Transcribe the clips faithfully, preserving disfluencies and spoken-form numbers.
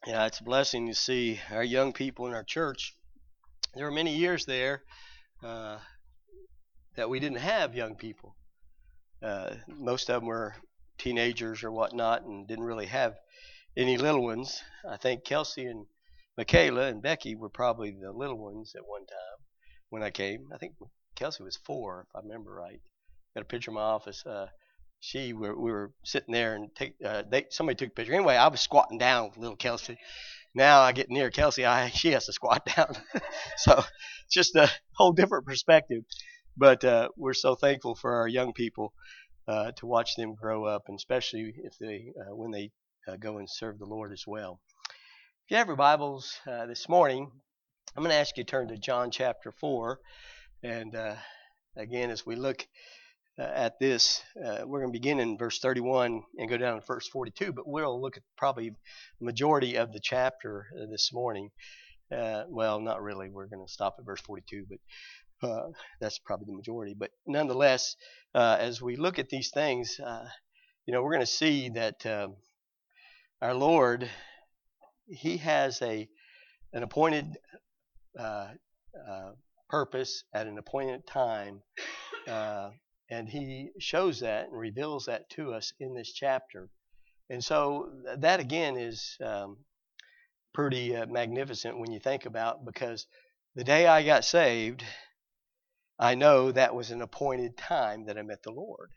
Yeah, it's a blessing to see our young people in our church. There were many years there uh, that we didn't have young people. Uh, most of them were teenagers or whatnot and didn't really have any little ones. I think Kelsey and Michaela and Becky were probably the little ones at one time when I came. I think Kelsey was four, if I remember right. Got a picture in my office. Uh, she we were, we were sitting there and take uh, they somebody took a picture. Anyway, I was squatting down with little Kelsey. Now I get near Kelsey, I she has to squat down. So it's just a whole different perspective. But uh, we're so thankful for our young people uh, to watch them grow up, and especially if they uh, when they uh, go and serve the Lord as well. If you have your Bibles uh, this morning, I'm going to ask you to turn to John chapter four, and uh, again, as we look uh, at this, uh, we're going to begin in verse thirty-one and go down to verse forty-two, but we'll look at probably the majority of the chapter uh, this morning. Uh, well, not really. We're going to stop at verse forty-two, but uh, that's probably the majority. But nonetheless, uh, as we look at these things, uh, you know, we're going to see that uh, our Lord, He has a an appointed uh, uh, purpose at an appointed time. Uh, And he shows that and reveals that to us in this chapter. And so that, again, is um, pretty uh, magnificent when you think about, because the day I got saved, I know that was an appointed time that I met the Lord.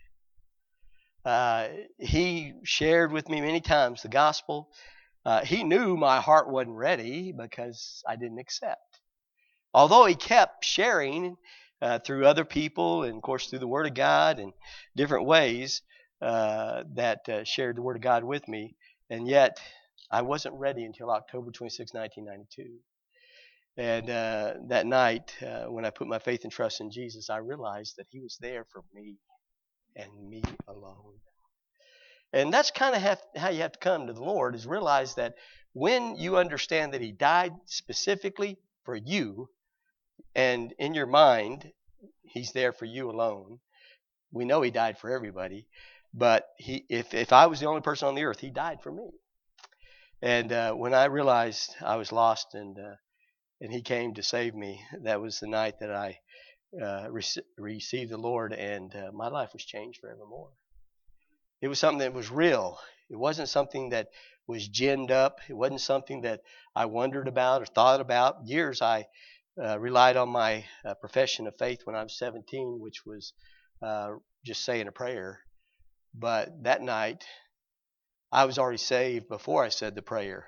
Uh, he shared with me many times the gospel. Uh, he knew my heart wasn't ready because I didn't accept. Although he kept sharing Uh, through other people and, of course, through the Word of God and different ways uh, that uh, shared the Word of God with me. And yet, I wasn't ready until October twenty-sixth, nineteen ninety-two. And uh, that night, uh, when I put my faith and trust in Jesus, I realized that He was there for me and me alone. And that's kind of how you have to come to the Lord, is realize that when you understand that He died specifically for you, and in your mind, He's there for you alone. We know He died for everybody, but he, if if I was the only person on the earth, He died for me. And uh, when I realized I was lost and uh, and He came to save me, that was the night that I uh, rec- received the Lord, and uh, my life was changed forevermore. It was something that was real. It wasn't something that was ginned up. It wasn't something that I wondered about or thought about. Years I Uh, relied on my uh, profession of faith when I was seventeen, which was uh, just saying a prayer. But that night, I was already saved before I said the prayer.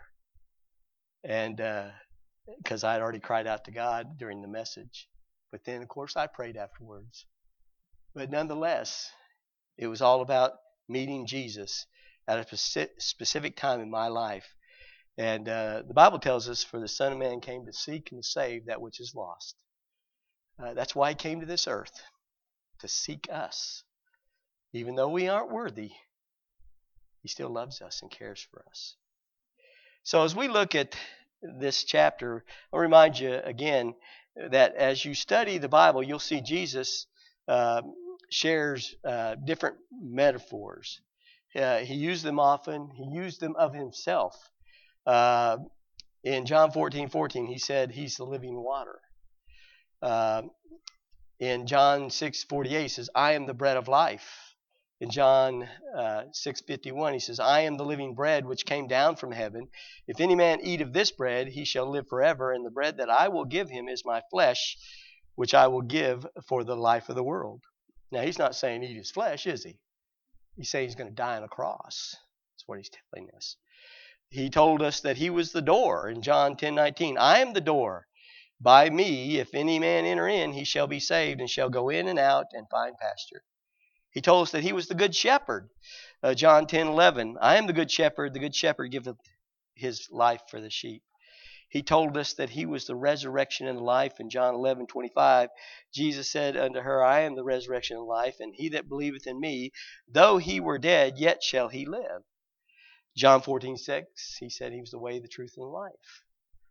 And because uh, I had already cried out to God during the message. But then, of course, I prayed afterwards. But nonetheless, it was all about meeting Jesus at a specific time in my life. And uh, the Bible tells us, for the Son of Man came to seek and to save that which is lost. Uh, that's why He came to this earth, to seek us. Even though we aren't worthy, He still loves us and cares for us. So as we look at this chapter, I'll remind you again that as you study the Bible, you'll see Jesus uh, shares uh, different metaphors. Uh, he used them often. He used them of Himself. Uh, in John fourteen fourteen, He said He's the living water. Uh, in John six forty-eight, He says, I am the bread of life. In John uh, six fifty-one, He says, I am the living bread which came down from heaven. If any man eat of this bread, he shall live forever. And the bread that I will give him is my flesh, which I will give for the life of the world. Now, He's not saying eat His flesh, is He? He's saying He's going to die on a cross. That's what He's telling us. He told us that He was the door in John ten nineteen. I am the door. By me, if any man enter in, he shall be saved and shall go in and out and find pasture. He told us that He was the good shepherd. Uh, John ten eleven. I am the good shepherd. The good shepherd giveth his life for the sheep. He told us that He was the resurrection and life. In John eleven twenty-five, Jesus said unto her, I am the resurrection and life, and he that believeth in me, though he were dead, yet shall he live. John fourteen six, He said He was the way, the truth, and the life.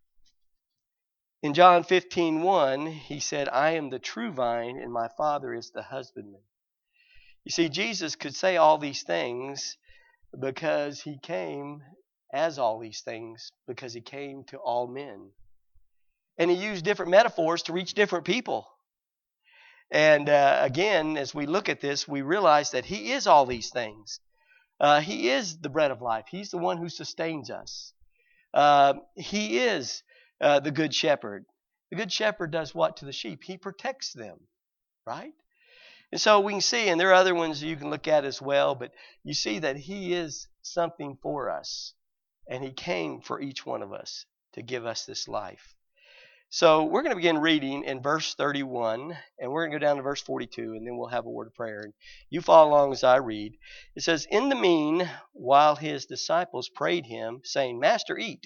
In John fifteen one, He said, I am the true vine, and my Father is the husbandman. You see, Jesus could say all these things because He came as all these things because he came to all men. And he used different metaphors to reach different people. And uh, again, as we look at this, we realize that he is all these things. Uh, he is the bread of life. He's the one who sustains us. Uh, he is uh, the good shepherd. The good shepherd does what to the sheep? He protects them, right? And so we can see, and there are other ones you can look at as well, but you see that he is something for us. And he came for each one of us to give us this life. So we're going to begin reading in verse thirty-one, and we're going to go down to verse forty-two, and then we'll have a word of prayer. And you follow along as I read. It says, "In the mean, while his disciples prayed him, saying, Master, eat.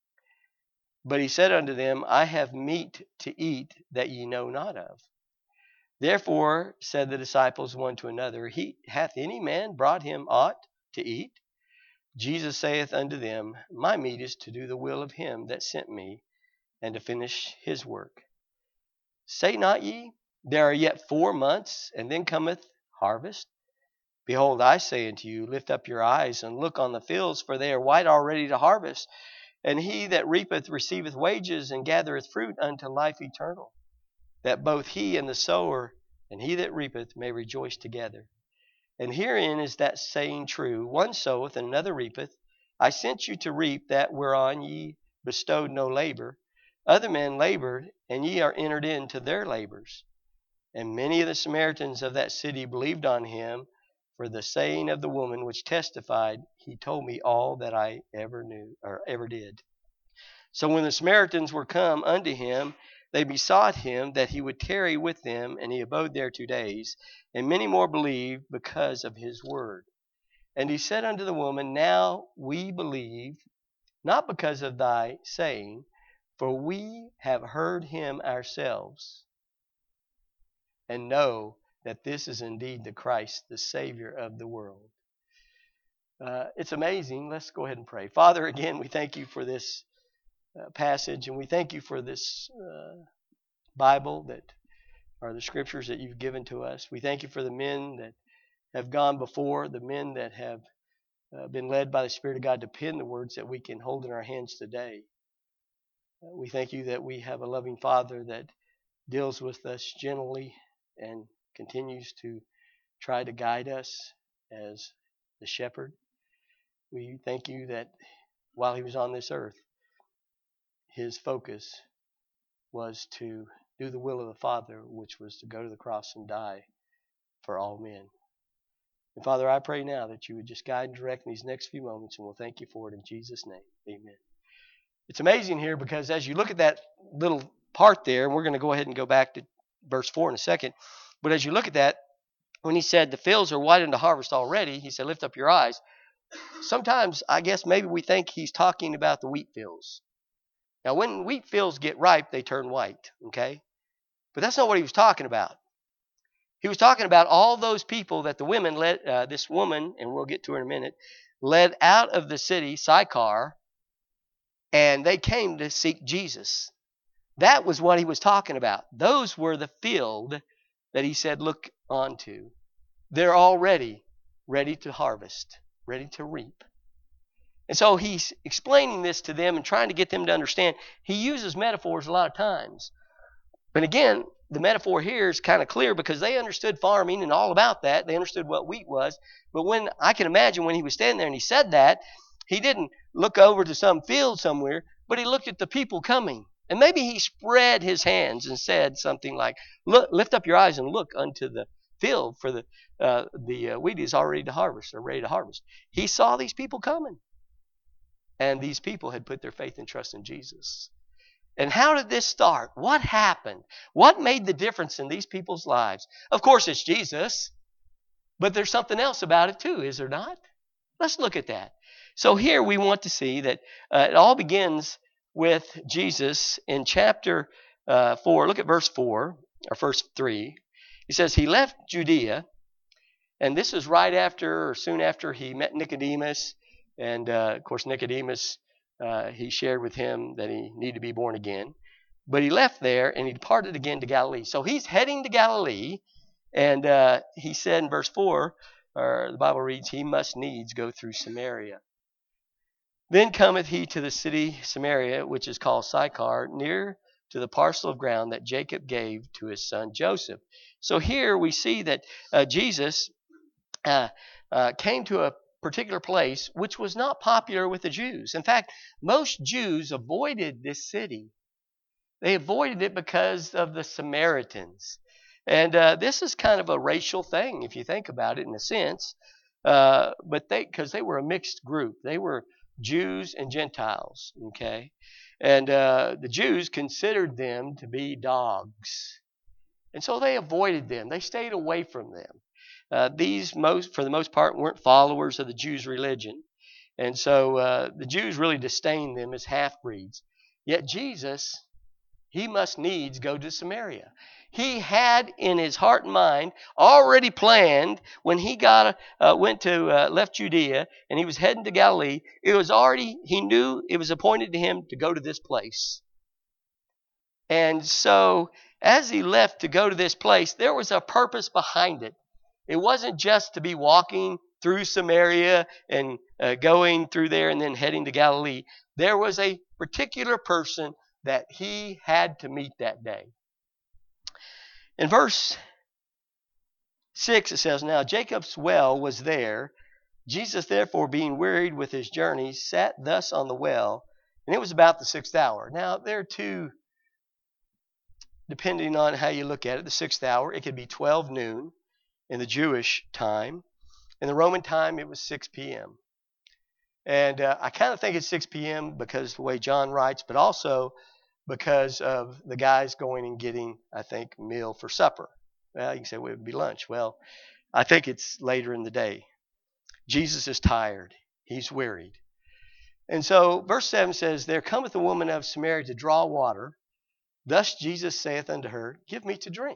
But he said unto them, I have meat to eat that ye know not of. Therefore said the disciples one to another, He, hath any man brought him aught to eat? Jesus saith unto them, My meat is to do the will of him that sent me, and to finish his work. Say not ye, There are yet four months, and then cometh harvest? Behold, I say unto you, Lift up your eyes, and look on the fields, for they are white already to harvest. And he that reapeth receiveth wages, and gathereth fruit unto life eternal, that both he and the sower, and he that reapeth, may rejoice together. And herein is that saying true, One soweth, and another reapeth. I sent you to reap that whereon ye bestowed no labor. Other men labored, and ye are entered into their labors. And many of the Samaritans of that city believed on him, for the saying of the woman which testified, He told me all that I ever knew, or ever did. So when the Samaritans were come unto him, they besought him that he would tarry with them, and he abode there two days. And many more believed because of his word. And he said unto the woman, Now we believe, not because of thy saying, for we have heard him ourselves, and know that this is indeed the Christ, the Savior of the world." Uh, it's amazing. Let's go ahead and pray. Father, again, we thank you for this uh, passage, and we thank you for this uh, Bible that are the scriptures that you've given to us. We thank you for the men that have gone before, the men that have uh, been led by the Spirit of God to pen the words that we can hold in our hands today. Uh, we thank you that we have a loving Father that deals with us gently and continues to try to guide us as the shepherd. We thank you that while he was on this earth, his focus was to do the will of the Father, which was to go to the cross and die for all men. And Father, I pray now that you would just guide and direct in these next few moments, and we'll thank you for it in Jesus' name. Amen. It's amazing here because as you look at that little part there, and we're going to go ahead and go back to verse four in a second, but as you look at that, when he said the fields are white unto harvest already, he said, lift up your eyes. Sometimes I guess maybe we think he's talking about the wheat fields. Now when wheat fields get ripe, they turn white, okay? But that's not what he was talking about. He was talking about all those people that the women led, uh, this woman, and we'll get to her in a minute, led out of the city, Sychar, and they came to seek Jesus. That was what he was talking about. Those were the field that he said, look onto. They're already ready to harvest, ready to reap. And so he's explaining this to them and trying to get them to understand. He uses metaphors a lot of times. But again, the metaphor here is kind of clear because they understood farming and all about that. They understood what wheat was. But when I can imagine when he was standing there and he said that, he didn't look over to some field somewhere, but he looked at the people coming. And maybe he spread his hands and said something like, "Look, lift up your eyes and look unto the field, for the uh, the uh, wheat is already to harvest, or ready to harvest." He saw these people coming. And these people had put their faith and trust in Jesus. And how did this start? What happened? What made the difference in these people's lives? Of course, it's Jesus. But there's something else about it too, is there not? Let's look at that. So here we want to see that uh, it all begins with Jesus in chapter uh, four. Look at verse four, or verse three. He says, he left Judea, and this is right after, or soon after, he met Nicodemus. And, uh, of course, Nicodemus, uh, he shared with him that he needed to be born again. But he left there, and he departed again to Galilee. So he's heading to Galilee, and uh, he said in verse four, or the Bible reads, he must needs go through Samaria. Then cometh he to the city Samaria, which is called Sychar, near to the parcel of ground that Jacob gave to his son Joseph. So here we see that uh, Jesus uh, uh, came to a particular place which was not popular with the Jews. In fact, most Jews avoided this city. They avoided it because of the Samaritans. And uh, this is kind of a racial thing, if you think about it in a sense. Uh, but they, because they were a mixed group. They were Jews and Gentiles, okay? And uh, the Jews considered them to be dogs. And so they avoided them. They stayed away from them. Uh, these, most, for the most part, weren't followers of the Jews' religion. And so uh, the Jews really disdained them as half-breeds. Yet Jesus, he must needs go to Samaria. He had in his heart and mind already planned when he got uh, went to uh, left Judea and he was heading to Galilee. It was already, he knew it was appointed to him to go to this place. And so as he left to go to this place, there was a purpose behind it. It wasn't just to be walking through Samaria and uh, going through there and then heading to Galilee. There was a particular person that he had to meet that day. In verse six it says, Now Jacob's well was there. Jesus therefore, being wearied with his journey, sat thus on the well, and it was about the sixth hour. Now there are two, depending on how you look at it, the sixth hour. It could be twelve noon in the Jewish time. In the Roman time, it was six p.m. And uh, I kind of think it's six p.m. because the way John writes, but also because of the guys going and getting, I think, meal for supper. Well, you can say well, it would be lunch. Well, I think it's later in the day. Jesus is tired. He's wearied. And so verse seven says, There cometh a woman of Samaria to draw water. Thus Jesus saith unto her, Give me to drink.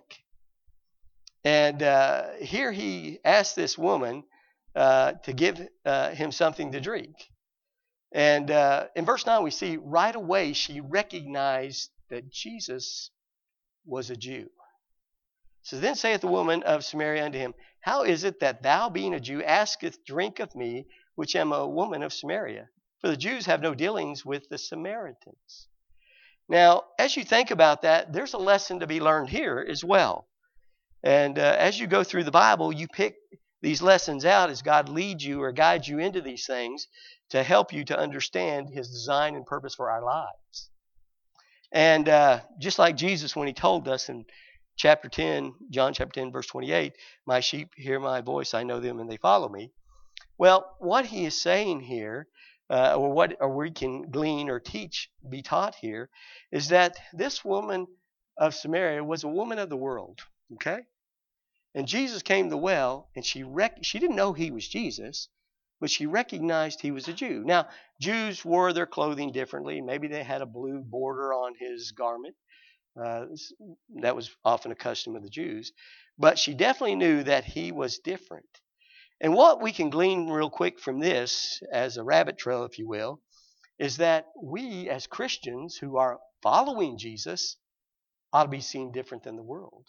And uh, here he asked this woman uh, to give uh, him something to drink. And uh, in verse nine, we see right away she recognized that Jesus was a Jew. So then saith the woman of Samaria unto him, How is it that thou, being a Jew, askest drink of me, which am a woman of Samaria? For the Jews have no dealings with the Samaritans. Now, as you think about that, there's a lesson to be learned here as well. And uh, as you go through the Bible, you pick these lessons out as God leads you or guides you into these things to help you to understand his design and purpose for our lives. And uh, just like Jesus when he told us in chapter ten, John chapter ten, verse twenty-eight, My sheep hear my voice, I know them and they follow me. Well, what he is saying here, uh, or what or we can glean or teach, be taught here, is that this woman of Samaria was a woman of the world. Okay? And Jesus came to the well, and she rec- she didn't know he was Jesus, but she recognized he was a Jew. Now, Jews wore their clothing differently. Maybe they had a blue border on his garment. Uh, that was often a custom of the Jews. But she definitely knew that he was different. And what we can glean real quick from this, as a rabbit trail, if you will, is that we as Christians who are following Jesus ought to be seen different than the world.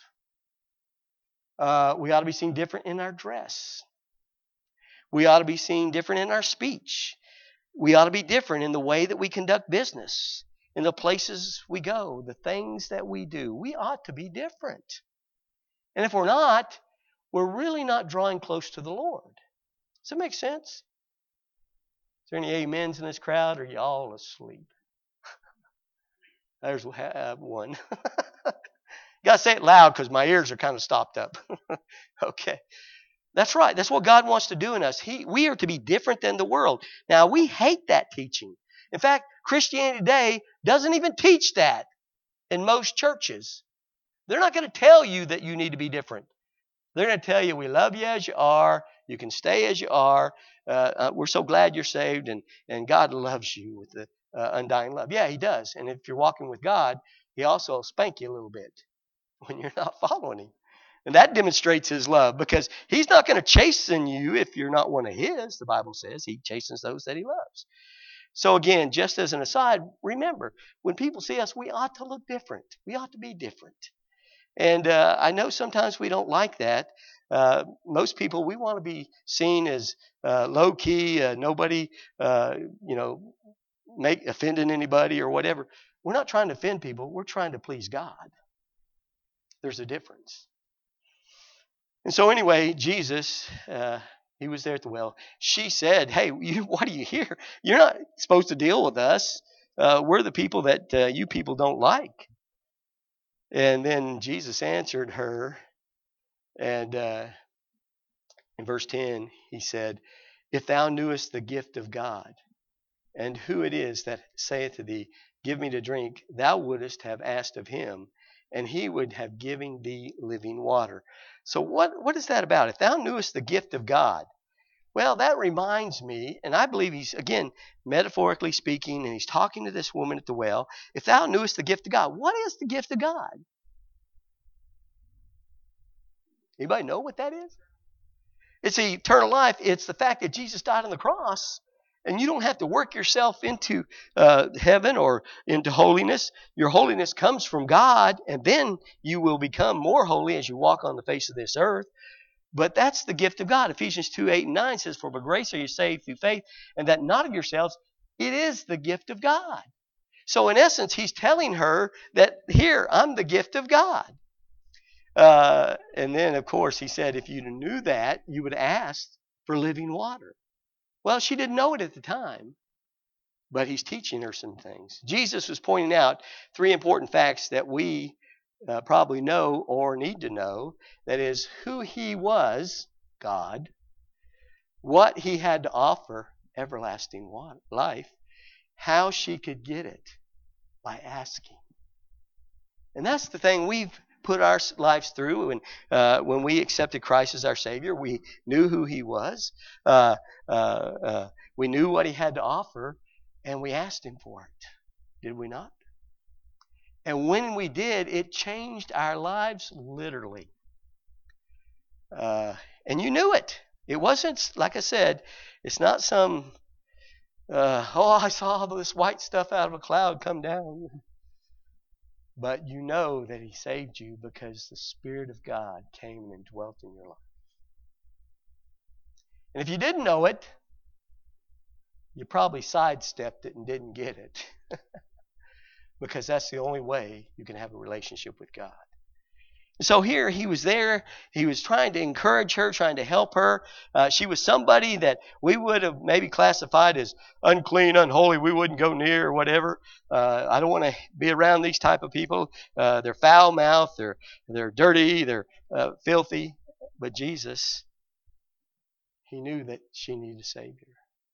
Uh, we ought to be seen different in our dress. We ought to be seen different in our speech. We ought to be different in the way that we conduct business, in the places we go, the things that we do. We ought to be different. And if we're not, we're really not drawing close to the Lord. Does that make sense? Is there any amens in this crowd, or are you all asleep? There's one. You got to say it loud because my ears are kind of stopped up. Okay. That's right. That's what God wants to do in us. He, we are to be different than the world. Now, we hate that teaching. In fact, Christianity today doesn't even teach that in most churches. They're not going to tell you that you need to be different. They're going to tell you, we love you as you are. You can stay as you are. Uh, uh, we're so glad you're saved, and, and God loves you with the uh, undying love. Yeah, he does. And if you're walking with God, he also will spank you a little bit when you're not following him. And that demonstrates his love, because he's not going to chasten you if you're not one of his. The Bible says he chastens those that he loves. So again, just as an aside, remember, when people see us, we ought to look different. We ought to be different. And uh, I know sometimes we don't like that. Uh, most people, we want to be seen as uh, low key, uh, nobody, uh, you know, make offending anybody or whatever. We're not trying to offend people. We're trying to please God. There's a difference. And so anyway, Jesus, uh, he was there at the well. She said, hey, you, why are you here? You're not supposed to deal with us. Uh, we're the people that uh, you people don't like. And then Jesus answered her. And uh, in verse ten, he said, if thou knewest the gift of God, and who it is that saith to thee, give me to drink, thou wouldest have asked of him, and he would have given thee living water. So what, what is that about? If thou knewest the gift of God, well, that reminds me, and I believe he's, again, metaphorically speaking, and he's talking to this woman at the well. If thou knewest the gift of God, what is the gift of God? Anybody know what that is? It's eternal life. It's the fact that Jesus died on the cross, and you don't have to work yourself into uh, heaven or into holiness. Your holiness comes from God, and then you will become more holy as you walk on the face of this earth. But that's the gift of God. Ephesians two, eight, and nine says, for by grace are you saved through faith, and that not of yourselves. It is the gift of God. So in essence, he's telling her that here, I'm the gift of God. Uh, and then, of course, he said, if you knew that, you would ask for living water. Well, she didn't know it at the time, but he's teaching her some things. Jesus was pointing out three important facts that we uh, probably know or need to know. That is, who he was, God, what he had to offer, everlasting life, how she could get it, by asking. And that's the thing we've put our lives through. And uh, when we accepted Christ as our Savior, we knew who he was. Uh, uh, uh, we knew what he had to offer, and we asked him for it. Did we not? And when we did, it changed our lives literally. Uh, and you knew it. It wasn't, like I said, it's not some, uh, oh, I saw this white stuff out of a cloud come down. But you know that he saved you because the Spirit of God came and dwelt in your life. And if you didn't know it, you probably sidestepped it and didn't get it. Because that's the only way you can have a relationship with God. So here he was there. He was trying to encourage her, trying to help her. Uh, she was somebody that we would have maybe classified as unclean, unholy. We wouldn't go near or whatever. Uh, I don't want to be around these type of people. Uh, they're foul-mouthed. They're, they're dirty. They're uh, filthy. But Jesus, he knew that she needed a Savior.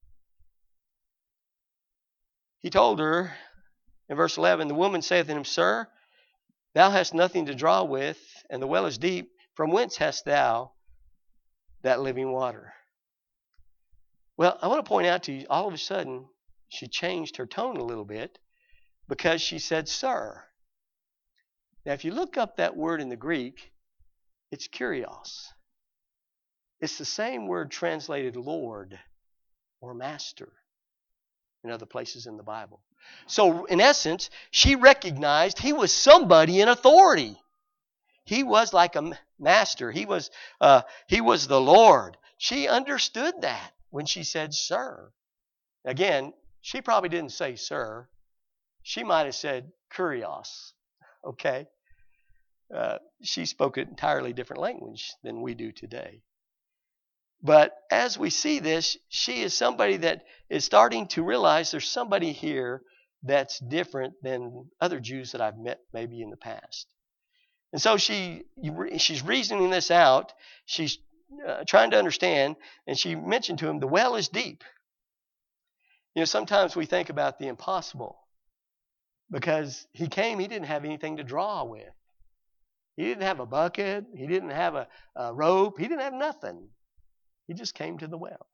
He told her in verse eleven, the woman saith unto him, Sir, thou hast nothing to draw with, and the well is deep. From whence hast thou that living water? Well, I want to point out to you, all of a sudden, she changed her tone a little bit because she said, Sir. Now, if you look up that word in the Greek, it's kurios. It's the same word translated Lord or Master in other places in the Bible. So, in essence, she recognized he was somebody in authority. He was like a master. He was, uh, he was the Lord. She understood that when she said, Sir. Again, she probably didn't say, Sir. She might have said, Kurios. Okay? Uh, she spoke an entirely different language than we do today. But as we see this, she is somebody that is starting to realize there's somebody here that's different than other Jews that I've met maybe in the past. And so she she's reasoning this out. She's uh, trying to understand, and she mentioned to him, the well is deep. You know, sometimes we think about the impossible because he came, he didn't have anything to draw with. He didn't have a bucket. He didn't have a, a rope. He didn't have nothing. He just came to the well.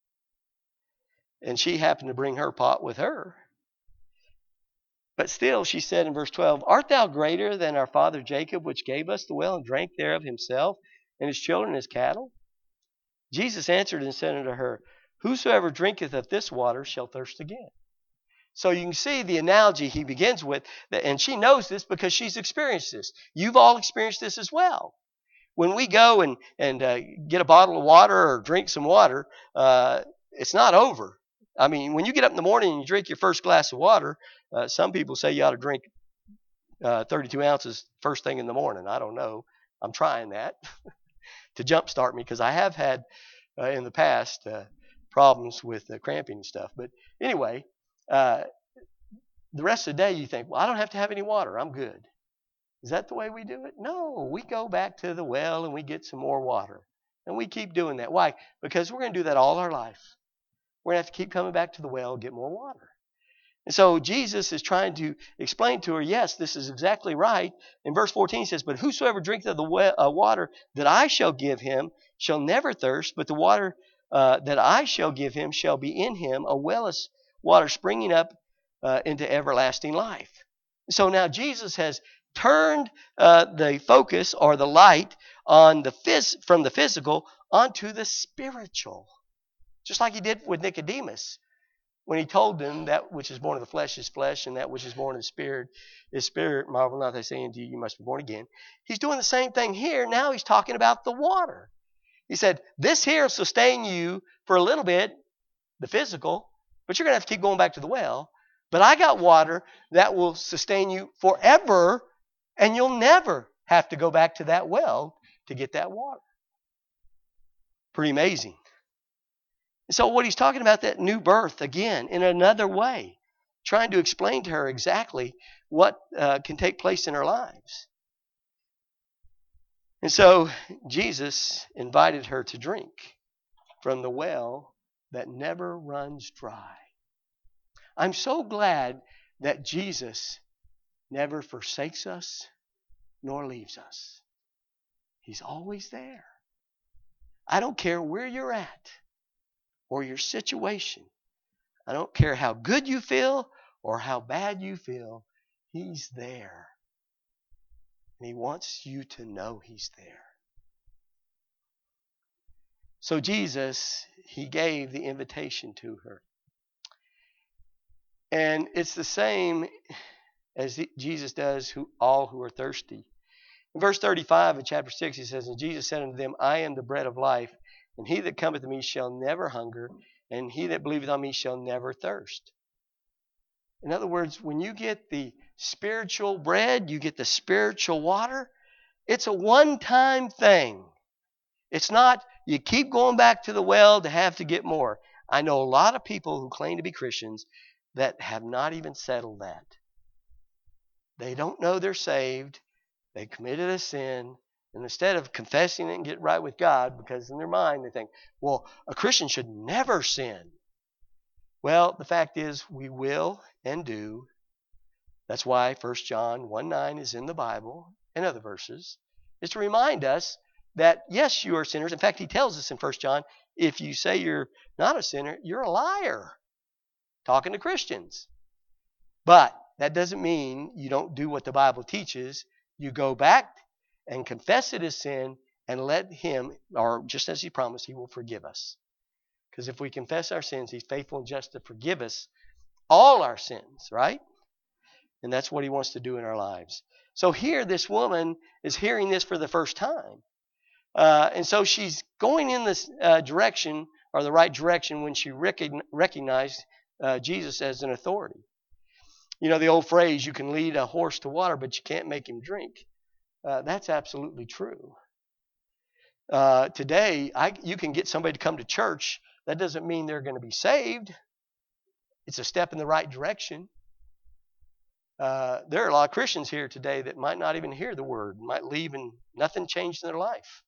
And she happened to bring her pot with her. But still, she said in verse twelve, Art thou greater than our father Jacob, which gave us the well and drank thereof himself, and his children and his cattle? Jesus answered and said unto her, Whosoever drinketh of this water shall thirst again. So you can see the analogy he begins with, and she knows this because she's experienced this. You've all experienced this as well. When we go and, and uh, get a bottle of water or drink some water, uh, it's not over. I mean, when you get up in the morning and you drink your first glass of water, uh, some people say you ought to drink uh, thirty-two ounces first thing in the morning. I don't know. I'm trying that to jumpstart me because I have had uh, in the past uh, problems with uh, cramping and stuff. But anyway, uh, the rest of the day you think, well, I don't have to have any water. I'm good. Is that the way we do it? No, we go back to the well and we get some more water. And we keep doing that. Why? Because we're going to do that all our life. We're going to have to keep coming back to the well and get more water. And so Jesus is trying to explain to her, yes, this is exactly right. In verse fourteen, he says, but whosoever drinketh of the well, uh, water that I shall give him shall never thirst, but the water uh, that I shall give him shall be in him a well of water springing up uh, into everlasting life. So now Jesus has turned uh, the focus or the light on the phys- from the physical onto the spiritual. Just like he did with Nicodemus when he told them that which is born of the flesh is flesh and that which is born of the spirit is spirit. Marvel not, I say unto you, you must be born again. He's doing the same thing here. Now he's talking about the water. He said, this here will sustain you for a little bit, the physical, but you're going to have to keep going back to the well. But I got water that will sustain you forever, and you'll never have to go back to that well to get that water. Pretty amazing. So what he's talking about, that new birth, again, in another way, trying to explain to her exactly what uh, can take place in her lives. And so Jesus invited her to drink from the well that never runs dry. I'm so glad that Jesus never forsakes us nor leaves us. He's always there. I don't care where you're at or your situation. I don't care how good you feel or how bad you feel. He's there. And he wants you to know he's there. So Jesus, he gave the invitation to her. And it's the same as Jesus does who all who are thirsty. In verse thirty-five of chapter six, he says, and Jesus said unto them, I am the bread of life, and he that cometh to me shall never hunger, and he that believeth on me shall never thirst. In other words, when you get the spiritual bread, you get the spiritual water, it's a one-time thing. It's not you keep going back to the well to have to get more. I know a lot of people who claim to be Christians that have not even settled that. They don't know they're saved. They committed a sin. And instead of confessing it and get right with God, because in their mind they think, well, a Christian should never sin. Well, the fact is we will and do. That's why First John one nine is in the Bible and other verses. It's to remind us that, yes, you are sinners. In fact, he tells us in First John, if you say you're not a sinner, you're a liar. Talking to Christians. But that doesn't mean you don't do what the Bible teaches. You go back and confess it as sin and let him, or just as he promised, he will forgive us. Because if we confess our sins, he's faithful and just to forgive us all our sins, right? And that's what he wants to do in our lives. So here, this woman is hearing this for the first time. Uh, and so she's going in this uh, direction, or the right direction, when she recogn- recognized uh, Jesus as an authority. You know the old phrase, you can lead a horse to water, but you can't make him drink. Uh, that's absolutely true. Uh, today, I, you can get somebody to come to church. That doesn't mean they're going to be saved. It's a step in the right direction. Uh, there are a lot of Christians here today that might not even hear the word, might leave and nothing changed in their life.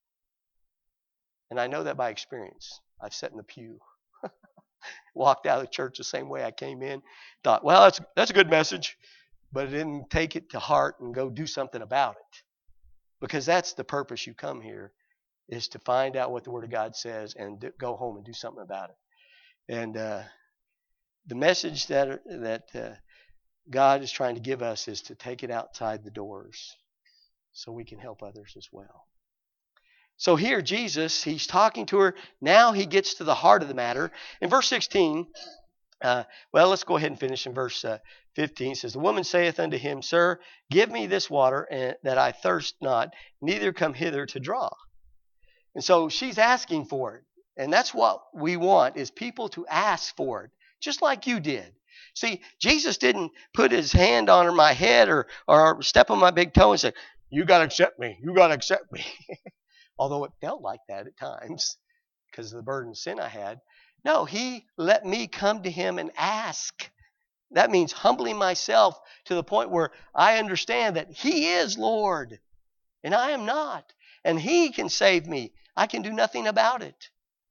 And I know that by experience. I've sat in the pew. Walked out of the church the same way I came in. Thought, well, that's, that's a good message. But I didn't take it to heart and go do something about it. Because that's the purpose you come here, is to find out what the Word of God says and do, go home and do something about it. And uh, the message that, that uh, God is trying to give us is to take it outside the doors so we can help others as well. So here, Jesus, he's talking to her. Now he gets to the heart of the matter. In verse sixteen, Uh, well, let's go ahead and finish in verse uh, fifteen. It says, the woman saith unto him, Sir, give me this water, and, that I thirst not, neither come hither to draw. And so she's asking for it. And that's what we want, is people to ask for it, just like you did. See, Jesus didn't put his hand on my head or, or step on my big toe and say, you got to accept me. You got to accept me. Although it felt like that at times because of the burden of sin I had. No, he let me come to him and ask. That means humbling myself to the point where I understand that he is Lord and I am not. And he can save me. I can do nothing about it.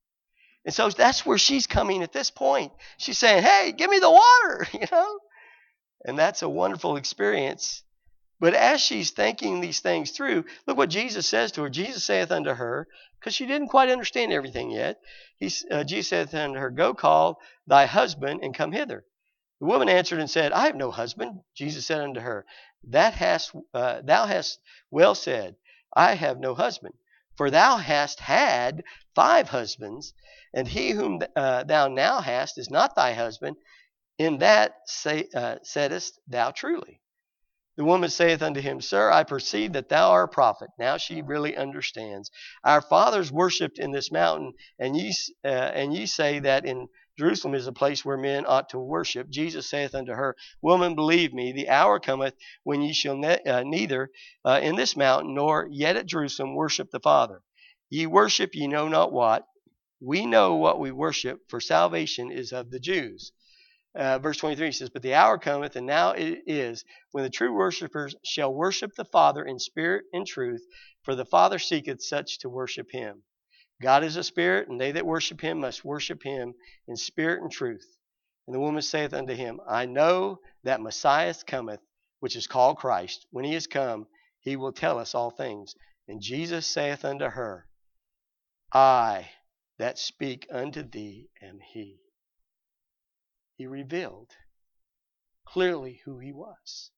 And so that's where she's coming at this point. She's saying, hey, give me the water, you know. And that's a wonderful experience. But as she's thinking these things through, look what Jesus says to her. Jesus saith unto her, because she didn't quite understand everything yet. He, uh, Jesus saith unto her, go call thy husband and come hither. The woman answered and said, I have no husband. Jesus said unto her, that hast, uh, thou hast well said, I have no husband. For thou hast had five husbands, and he whom uh, thou now hast is not thy husband. In that say, uh, saidest thou truly. The woman saith unto him, Sir, I perceive that thou art a prophet. Now she really understands. Our fathers worshipped in this mountain, and ye, uh, and ye say that in Jerusalem is a place where men ought to worship. Jesus saith unto her, Woman, believe me, the hour cometh when ye shall ne- uh, neither uh, in this mountain nor yet at Jerusalem worship the Father. Ye worship ye know not what. We know what we worship, for salvation is of the Jews. Uh, verse twenty-three says, But the hour cometh, and now it is, when the true worshipers shall worship the Father in spirit and truth, for the Father seeketh such to worship him. God is a spirit, and they that worship him must worship him in spirit and truth. And the woman saith unto him, I know that Messiah cometh, which is called Christ. When he is come, he will tell us all things. And Jesus saith unto her, I that speak unto thee am he. He revealed clearly who he was.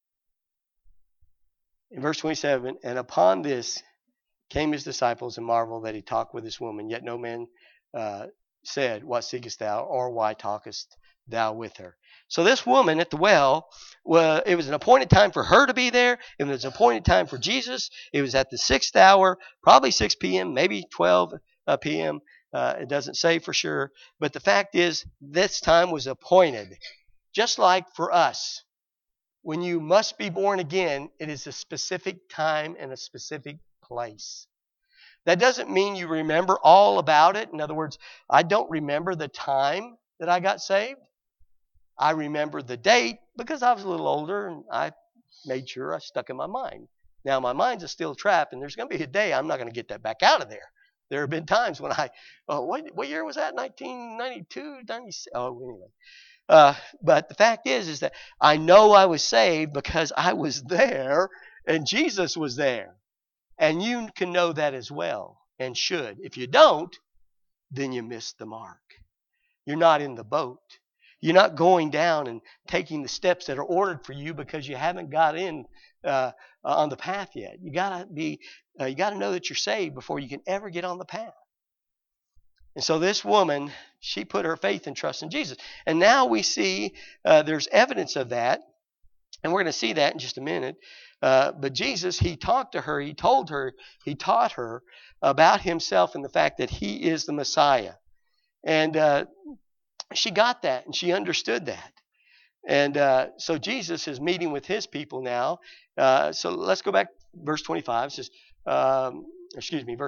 In verse twenty-seven, and upon this came his disciples and marveled that he talked with this woman. Yet no man uh, said, What seekest thou? Or why talkest thou with her? So this woman at the well, well, it was an appointed time for her to be there. It was an appointed time for Jesus. It was at the sixth hour, probably six p.m., maybe twelve p.m., Uh, it doesn't say for sure. But the fact is, this time was appointed. Just like for us, when you must be born again, it is a specific time and a specific place. That doesn't mean you remember all about it. In other words, I don't remember the time that I got saved. I remember the date because I was a little older and I made sure I stuck in my mind. Now, my mind's a steel trap, and there's going to be a day I'm not going to get that back out of there. There have been times when I, oh, what, what year was that? nineteen ninety-two, ninety-six Oh, anyway. Uh, but the fact is, is that I know I was saved because I was there and Jesus was there. And you can know that as well and should. If you don't, then you missed the mark. You're not in the boat. You're not going down and taking the steps that are ordered for you because you haven't got in uh, on the path yet. You gotta be, uh, you gotta know that you're saved before you can ever get on the path. And so this woman, she put her faith and trust in Jesus. And now we see uh, there's evidence of that, and we're going to see that in just a minute. Uh, but Jesus, he talked to her, he told her, he taught her about himself and the fact that he is the Messiah. And uh, she got that, and she understood that. And uh, so Jesus is meeting with his people now. Uh, so let's go back, verse twenty-five. It says, um, excuse me, verse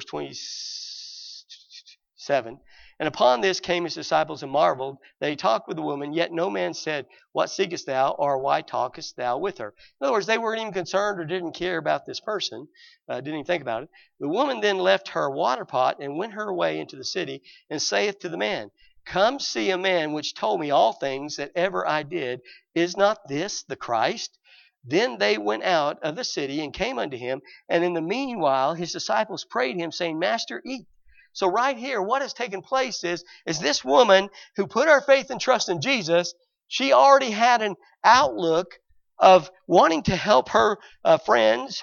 twenty-seven. And upon this came his disciples and marveled. They talked with the woman, yet no man said, What seekest thou? Or why talkest thou with her? In other words, they weren't even concerned or didn't care about this person, uh, didn't even think about it. The woman then left her water pot and went her way into the city and saith to the man, Come see a man which told me all things that ever I did. Is not this the Christ? Then they went out of the city and came unto him. And in the meanwhile, his disciples prayed him, saying, Master, eat. So right here, what has taken place is, is this woman who put her faith and trust in Jesus, she already had an outlook of wanting to help her uh, friends,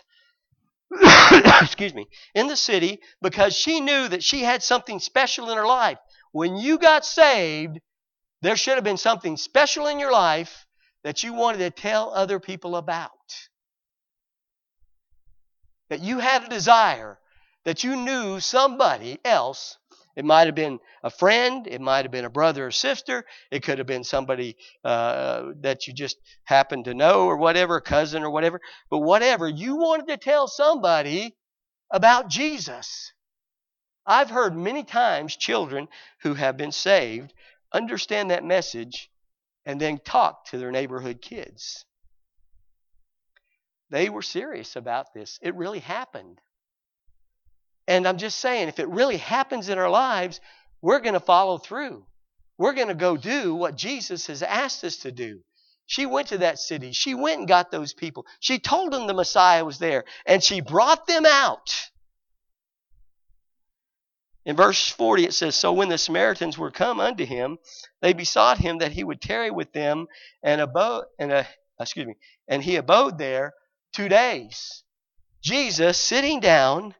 excuse me, in the city because she knew that she had something special in her life. When you got saved, There should have been something special in your life that you wanted to tell other people about. That you had a desire, that you knew somebody else. It might have been a friend. It might have been a brother or sister. It could have been somebody uh, that you just happened to know or whatever, a cousin or whatever. But whatever, you wanted to tell somebody about Jesus. I've heard many times children who have been saved understand that message and then talk to their neighborhood kids. They were serious about this. It really happened. And I'm just saying, if it really happens in our lives, we're going to follow through. We're going to go do what Jesus has asked us to do. She went to that city. She went and got those people. She told them the Messiah was there, and she brought them out. In verse forty it says, "So when the Samaritans were come unto him, they besought him that he would tarry with them, and abode, and uh, excuse me, and he abode there two days." Jesus sitting down,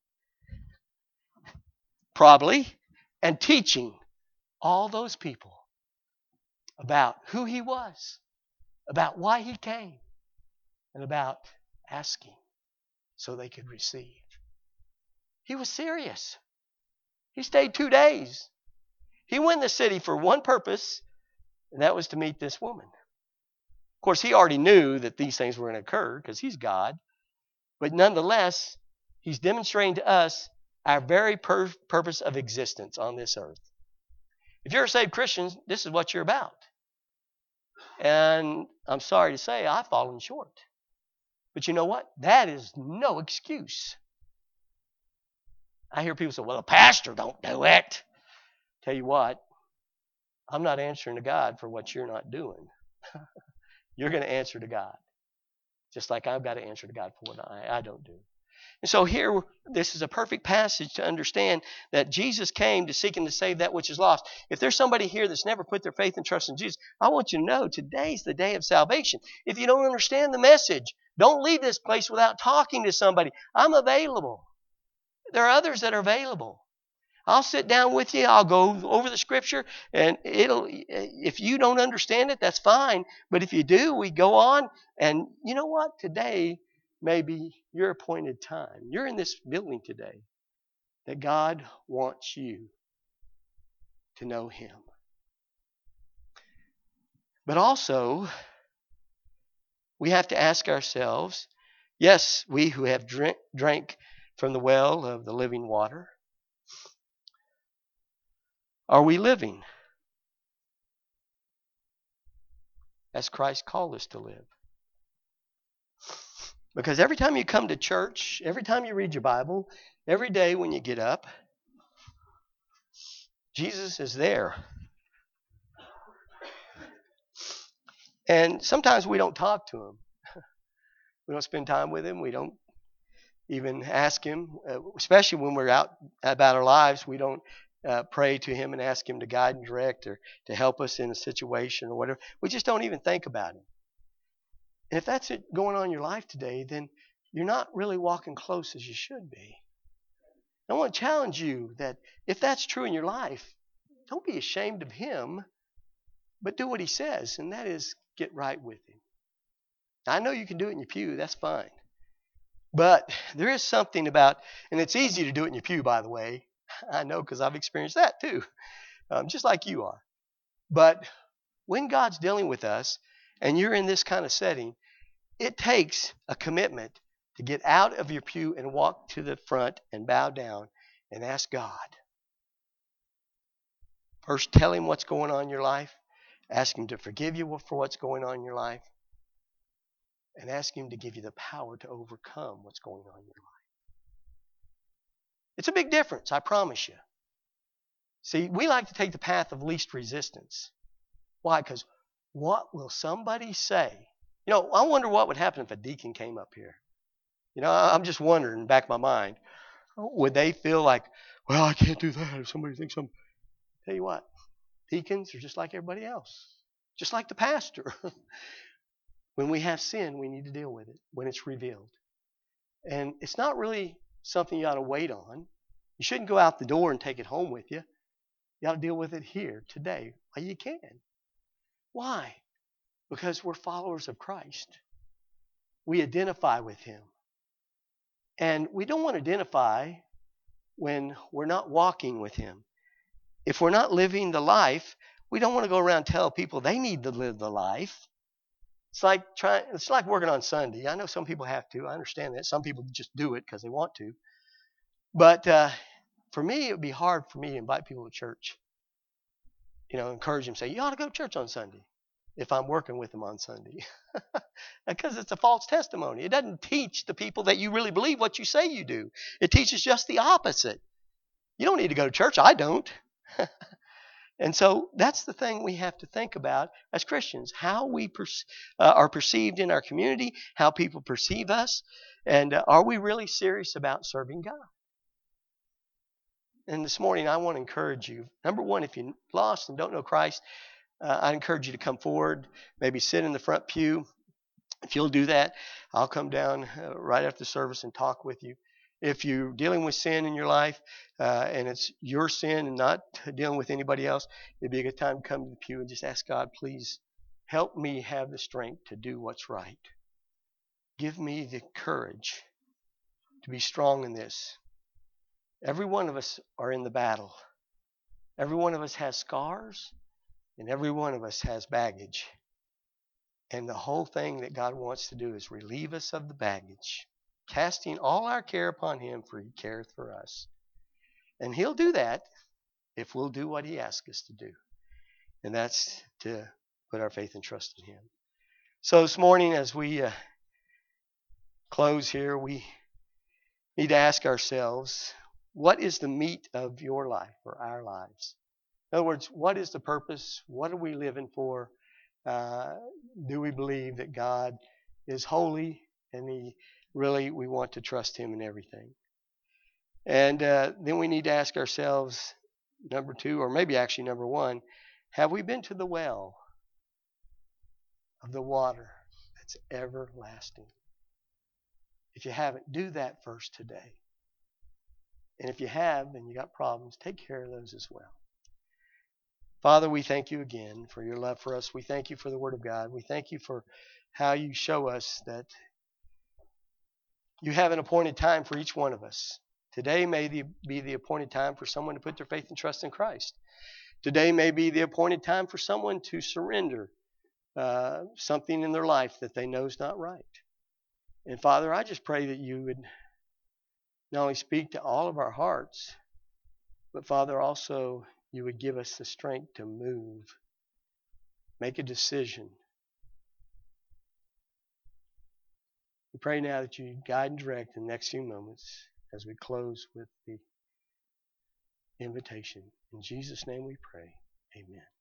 probably, and teaching all those people about who he was, about why he came, and about asking so they could receive. He was serious. He stayed two days. He went in the city for one purpose, and that was to meet this woman. Of course, he already knew that these things were going to occur because he's God. But nonetheless, he's demonstrating to us our very pur- purpose of existence on this earth. If you're a saved Christian, this is what you're about. And I'm sorry to say, I've fallen short. But you know what? That is no excuse. I hear people say, well, the pastor don't do it. Tell you what, I'm not answering to God for what you're not doing. You're going to answer to God. Just like I've got to answer to God for what I, I don't do. And so here, this is a perfect passage to understand that Jesus came to seek and to save that which is lost. If there's somebody here that's never put their faith and trust in Jesus, I want you to know today's the day of salvation. If you don't understand the message, don't leave this place without talking to somebody. I'm available. There are others that are available. I'll sit down with you. I'll go over the scripture, and it'll. If you don't understand it, that's fine. But if you do, we go on. And you know what? Today may be your appointed time. You're in this building today that God wants you to know Him. But also, we have to ask ourselves, yes, we who have drink, drank from the well of the living water, are we living as Christ called us to live? Because every time you come to church, every time you read your Bible, every day when you get up, Jesus is there. And sometimes we don't talk to Him. We don't spend time with Him. We don't even ask Him, uh, especially when we're out about our lives, we don't uh, pray to Him and ask Him to guide and direct or to help us in a situation or whatever. We just don't even think about Him. And if that's it going on in your life today, then you're not really walking close as you should be. I want to challenge you that if that's true in your life, don't be ashamed of Him, but do what He says, and that is get right with Him. I know you can do it in your pew, that's fine. But there is something about, and it's easy to do it in your pew, by the way. I know because I've experienced that too, um, just like you are. But when God's dealing with us, and you're in this kind of setting, it takes a commitment to get out of your pew and walk to the front and bow down and ask God. First, tell Him what's going on in your life. Ask Him to forgive you for what's going on in your life. And ask Him to give you the power to overcome what's going on in your life. It's a big difference, I promise you. See, we like to take the path of least resistance. Why? Because what will somebody say? You know, I wonder what would happen if a deacon came up here. You know, I'm just wondering in the back of my mind, would they feel like, well, I can't do that if somebody thinks I'm... Tell you what, deacons are just like everybody else. Just like the pastor. When we have sin, we need to deal with it when it's revealed. And it's not really something you ought to wait on. You shouldn't go out the door and take it home with you. You got to deal with it here, today, while you can. Why? Because we're followers of Christ. We identify with Him. And we don't want to identify when we're not walking with Him. If we're not living the life, we don't want to go around and tell people they need to live the life. It's like trying. It's like working on Sunday. I know some people have to. I understand that. Some people just do it because they want to. But uh, for me, it would be hard for me to invite people to church. You know, encourage them, say, you ought to go to church on Sunday if I'm working with them on Sunday. Because it's a false testimony. It doesn't teach the people that you really believe what you say you do. It teaches just the opposite. You don't need to go to church. I don't. And so that's the thing we have to think about as Christians, how we per- uh, are perceived in our community, how people perceive us, and uh, are we really serious about serving God? And this morning I want to encourage you. Number one, if you're lost and don't know Christ, uh, I encourage you to come forward, maybe sit in the front pew. If you'll do that, I'll come down uh, right after the service and talk with you. If you're dealing with sin in your life uh, and it's your sin and not dealing with anybody else, it'd be a good time to come to the pew and just ask God, please help me have the strength to do what's right. Give me the courage to be strong in this. Every one of us are in the battle. Every one of us has scars, and every one of us has baggage. And the whole thing that God wants to do is relieve us of the baggage, casting all our care upon Him, for He careth for us. And He'll do that if we'll do what He asks us to do. And that's to put our faith and trust in Him. So this morning, as we uh, close here, we need to ask ourselves, what is the meat of your life or our lives? In other words, what is the purpose? What are we living for? Uh, do we believe that God is holy and He really, we want to trust Him in everything? And uh, then we need to ask ourselves, number two, or maybe actually number one, have we been to the well of the water that's everlasting? If you haven't, do that first today. And if you have and you got problems, take care of those as well. Father, we thank you again for your love for us. We thank you for the Word of God. We thank you for how you show us that you have an appointed time for each one of us. Today may be the appointed time for someone to put their faith and trust in Christ. Today may be the appointed time for someone to surrender uh, something in their life that they know is not right. And Father, I just pray that you would not only speak to all of our hearts, but Father, also you would give us the strength to move, make a decision. We pray now that you guide and direct in the next few moments as we close with the invitation. In Jesus' name we pray. Amen.